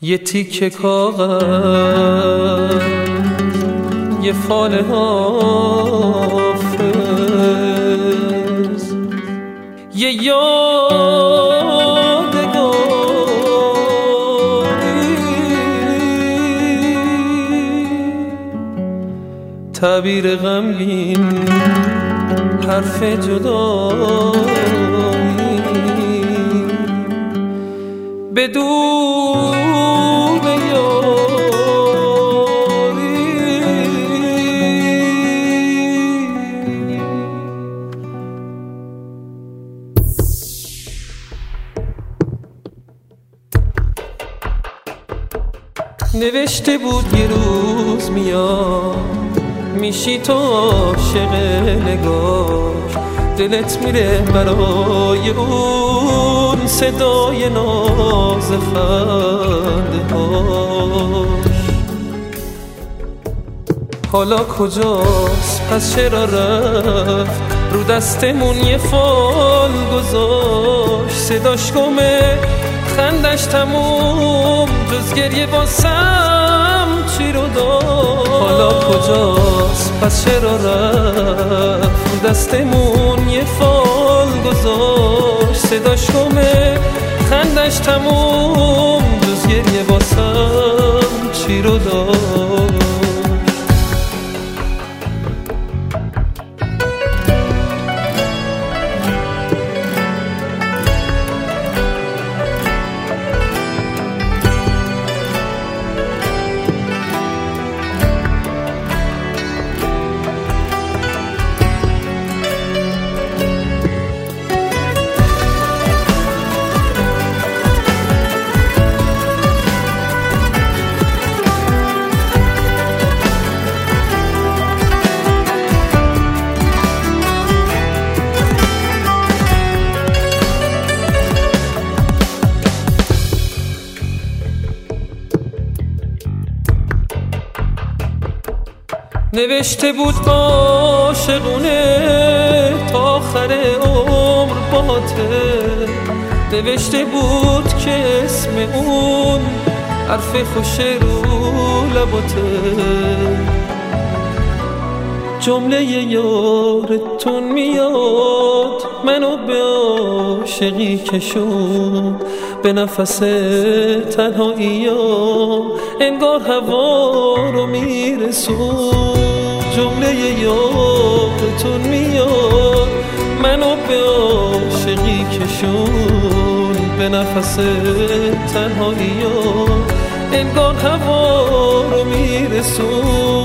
یه تیکه کاغذ، یه فال حافظ، یه یادگاری، تعبیر غمگین، حرف جدایی بدون یاری. نوشته بود یه روز میاد میشی تو عاشق نگاش، دلت میره برای اون صدای ناز خنده هاش. حالا کجاست پس چرا رفت، رو دستمون یه فال گذاشت، صداش گمه خندش تموم، جز گریه واسم چی رو داشت. حالا کجاست پس چرا رفت، رو دستمون یه فال گذاشت، صداش گمه خندش تموم، جز گریه واسم چی رو داشت. نوشته بود عاشقونه تا آخر عمر باته، نوشته بود که اسم اون حرف خوش رو لباته، جمله یارتون میاد منو به عاشقی کشون، به نفس تنهایی‌ام انگار هوا رو میرسون. جمله یادتون میاد منو به عاشقی کشون، به نفس تنهایی‌ام انگار هوا رو میرسون.